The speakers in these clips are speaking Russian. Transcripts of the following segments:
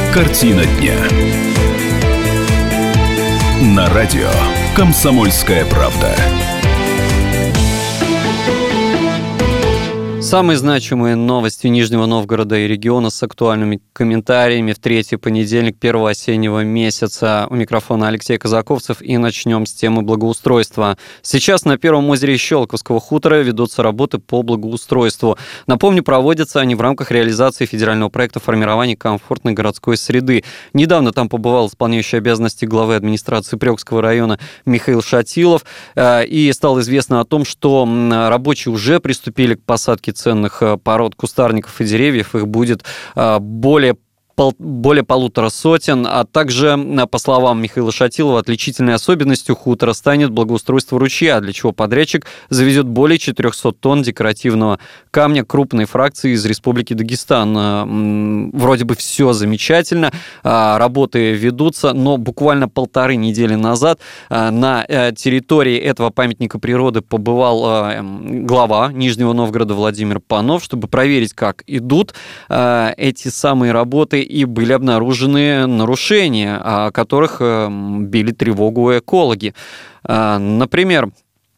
Картина дня. На радио «Комсомольская правда». Самые значимые новости Нижнего Новгорода и региона с актуальными комментариями в третий понедельник первого осеннего месяца. У микрофона Алексей Казаковцев, и начнем с темы благоустройства. Сейчас на Первом озере Щелковского хутора ведутся работы по благоустройству. Напомню, проводятся они в рамках реализации федерального проекта формирования комфортной городской среды. Недавно там побывал исполняющий обязанности главы администрации Прёкского района Михаил Шатилов, и стало известно о том, что рабочие уже приступили к посадке ценных пород кустарников и деревьев. Их будет более 150, а также, по словам Михаила Шатилова, отличительной особенностью хутора станет благоустройство ручья, для чего подрядчик завезет более 400 тонн декоративного камня крупной фракции из Республики Дагестан. Вроде бы все замечательно, работы ведутся, но буквально 1,5 недели назад на территории этого памятника природы побывал глава Нижнего Новгорода Владимир Панов, чтобы проверить, как идут эти самые работы, и были обнаружены нарушения, о которых били тревогу экологи. Например,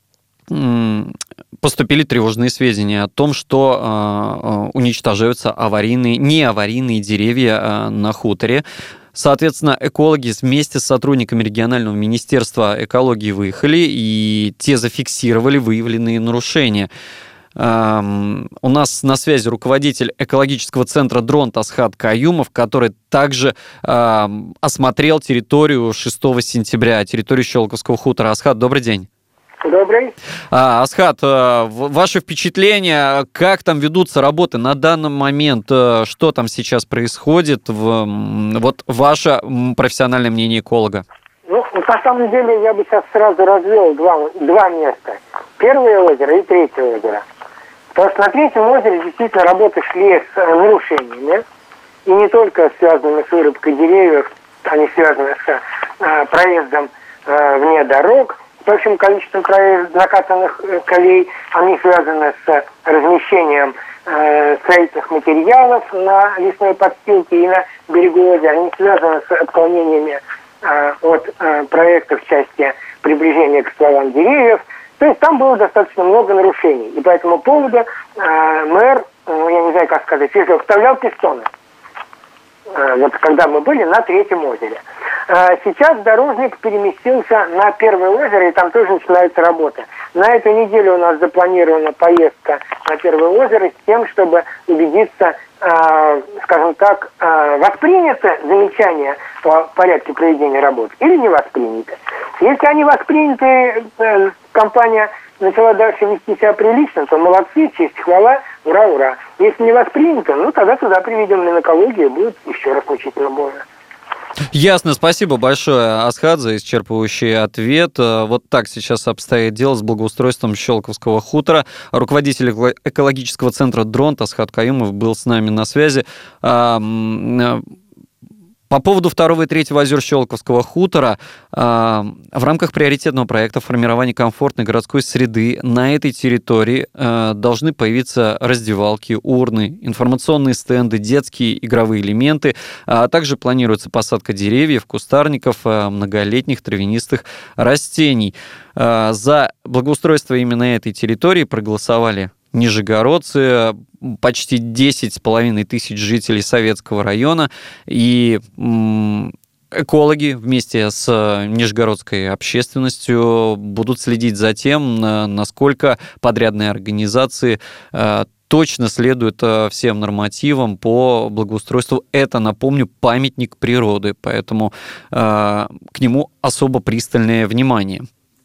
поступили тревожные сведения о том, что уничтожаются неаварийные деревья на хуторе. Соответственно, экологи вместе с сотрудниками регионального министерства экологии выехали, и те зафиксировали выявленные нарушения. У нас на связи руководитель экологического центра «Дронт» Асхат Каюмов, который также осмотрел территорию 6 сентября, территорию Щелковского хутора. Асхат, добрый день. Добрый. Асхат, ваши впечатления, как там ведутся работы на данный момент, что там сейчас происходит, вот ваше профессиональное мнение эколога? Ну, на самом деле, я бы сейчас сразу развел два места. Первое озеро и третье озеро. Потому что на третьем озере действительно работы шли с нарушениями. И не только связаны с вырубкой деревьев, они связаны с проездом вне дорог, с общим количеством накатанных колей, они связаны с размещением строительных материалов на лесной подстилке и на берегу озера, они связаны с отклонениями от проектов в части приближения к стволам деревьев. То есть там было достаточно много нарушений. И по этому поводу мэр, я не знаю, как сказать, вставлял пистоны. Вот когда мы были на третьем озере. Сейчас дорожник переместился на первое озеро, и там тоже начинаются работы. На эту неделю у нас запланирована поездка на первое озеро с тем, чтобы убедиться, скажем так, воспринято замечание по порядку проведения работ или не воспринято. Если они восприняты, компания начала дальше вести себя прилично, то молодцы, честь, хвала, ура, ура. Если не воспринято, ну тогда туда приведем Минэкологию, и будет еще раз мучительно больно. Ясно, спасибо большое, Асхат, за исчерпывающий ответ. Вот так сейчас обстоит дело с благоустройством Щелковского хутора. Руководитель экологического центра «Дронт» Асхат Каюмов был с нами на связи. По поводу 2 и 3 озер Щелковского хутора, в рамках приоритетного проекта формирования комфортной городской среды на этой территории должны появиться раздевалки, урны, информационные стенды, детские игровые элементы, а также планируется посадка деревьев, кустарников, многолетних травянистых растений. За благоустройство именно этой территории проголосовали нижегородцы, почти 10,5 тысяч жителей Советского района, и экологи вместе с нижегородской общественностью будут следить за тем, насколько подрядные организации точно следуют всем нормативам по благоустройству. Это, напомню, памятник природы, поэтому к нему особо пристальное внимание.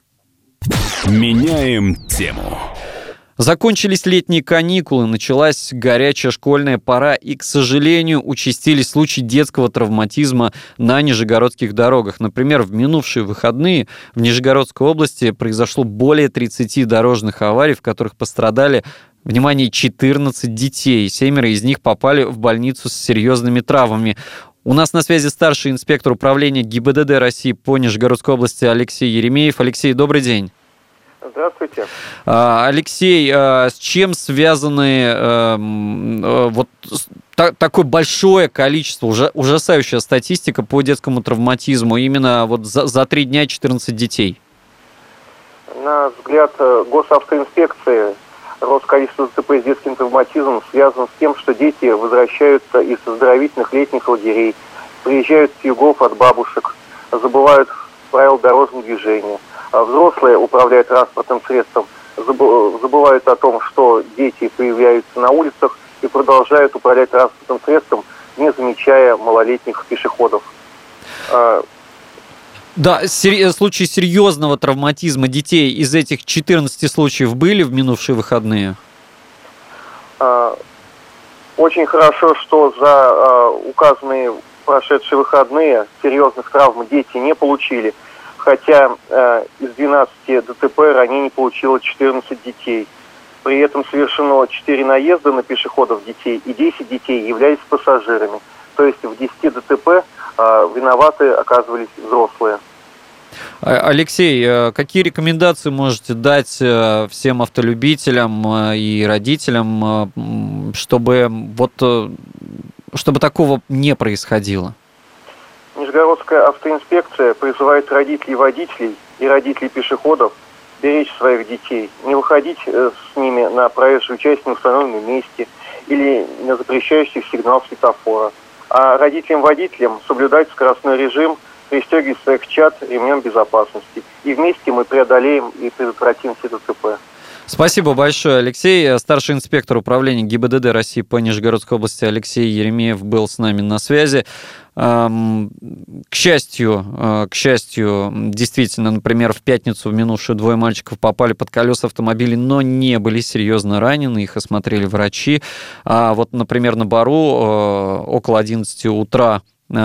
Меняем тему. Закончились летние каникулы, началась горячая школьная пора, и, к сожалению, участились случаи детского травматизма на нижегородских дорогах. Например, в минувшие выходные в Нижегородской области произошло более 30 дорожных аварий, в которых пострадали, внимание, 14 детей. 7 из них попали в больницу с серьезными травмами. У нас на связи старший инспектор управления ГИБДД России по Нижегородской области Алексей Еремеев. Алексей, добрый день. Здравствуйте. Алексей, с чем связаны вот такое большое количество, ужасающая статистика по детскому травматизму, именно вот за 3 дня 14 детей? На взгляд госавтоинспекции, рост количества ДТП с детским травматизмом связан с тем, что дети возвращаются из оздоровительных летних лагерей, приезжают с югов от бабушек, забывают правила дорожного движения. А взрослые, управляя транспортным средством, забывают о том, что дети появляются на улицах и продолжают управлять транспортным средством, не замечая малолетних пешеходов. Да, случаи серьезного травматизма детей из этих 14 случаев были в минувшие выходные? Очень хорошо, что за указанные прошедшие выходные серьезных травм дети не получили, хотя из 12 ДТП ранений получило 14 детей. При этом совершено 4 наезда на пешеходов детей, и 10 детей являлись пассажирами. То есть в 10 ДТП виноваты оказывались взрослые. Алексей, какие рекомендации можете дать всем автолюбителям и родителям, чтобы такого не происходилило? Нижегородская автоинспекция призывает родителей водителей и родителей пешеходов беречь своих детей, не выходить с ними на проезжую часть на установленном месте или на запрещающий сигнал светофора. А родителям-водителям соблюдать скоростной режим, пристегивать своих чад ремнем безопасности. И вместе мы преодолеем и предотвратим все ДТП. Спасибо большое, Алексей. Старший инспектор управления ГИБДД России по Нижегородской области Алексей Еремеев был с нами на связи. К счастью, действительно, например, в пятницу в минувшую 2 мальчиков попали под колеса автомобилей, но не были серьезно ранены, их осмотрели врачи. Вот, например, на Бару около 11 утра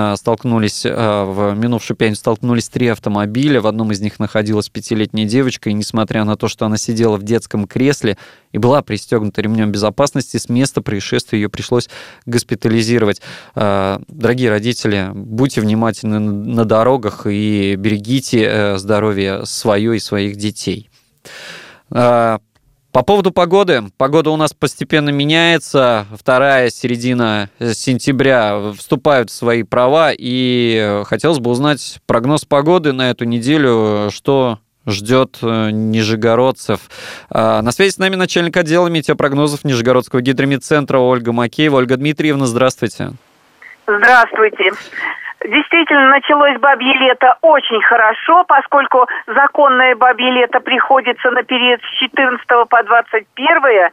в минувшую пятницу столкнулись 3 автомобиля. В одном из них находилась 5-летняя девочка, и несмотря на то, что она сидела в детском кресле и была пристегнута ремнем безопасности, с места происшествия ее пришлось госпитализировать. Дорогие родители, будьте внимательны на дорогах и берегите здоровье свое и своих детей. По поводу погоды. Погода у нас постепенно меняется. Вторая середина сентября вступают в свои права. И хотелось бы узнать прогноз погоды на эту неделю, что ждет нижегородцев. На связи с нами начальник отдела метеопрогнозов Нижегородского гидрометцентра Ольга Макеева. Ольга Дмитриевна, здравствуйте. Здравствуйте. Действительно, началось бабье лето очень хорошо, поскольку законное бабье лето приходится на период с 14 по 21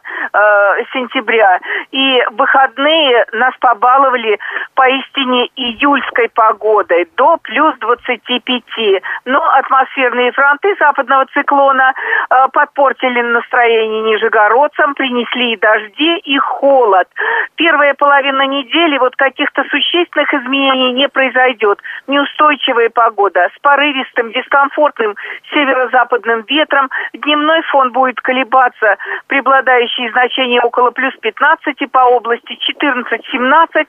сентября. И выходные нас побаловали поистине июльской погодой до плюс 25. Но атмосферные фронты западного циклона подпортили настроение нижегородцам, принесли и дожди, и холод. Первая половина недели вот каких-то существенных изменений не произойдет. Неустойчивая погода с порывистым, дискомфортным северо-западным ветром. Дневной фон будет колебаться, преобладающие значения около плюс 15 по области, 14-17.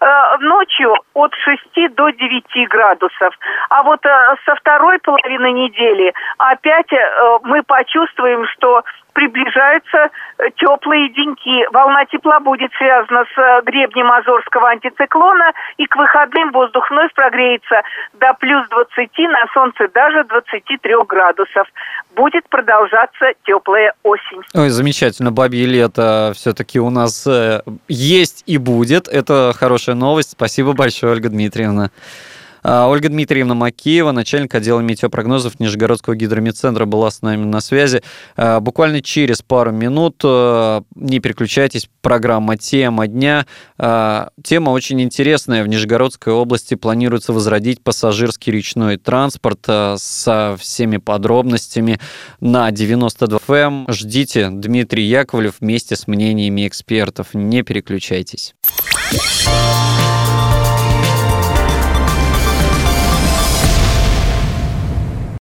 Ночью от 6 до 9 градусов. А вот со второй половины недели опять мы почувствуем, что приближаются теплые деньки. Волна тепла будет связана с гребнем Азорского антициклона, и к выходным воздух вновь прогреется до плюс 20, на солнце даже 23 градусов. Будет продолжаться теплая осень. Ой, замечательно. Бабье лето все-таки у нас есть и будет. Это хорошая новость. Спасибо большое, Ольга Дмитриевна. Ольга Дмитриевна Макеева, начальник отдела метеопрогнозов Нижегородского гидрометцентра, была с нами на связи. Буквально через пару минут, не переключайтесь, программа «Тема дня». Тема очень интересная. В Нижегородской области планируется возродить пассажирский речной транспорт со всеми подробностями на 92 FM. Ждите. Дмитрий Яковлев вместе с мнениями экспертов. Не переключайтесь.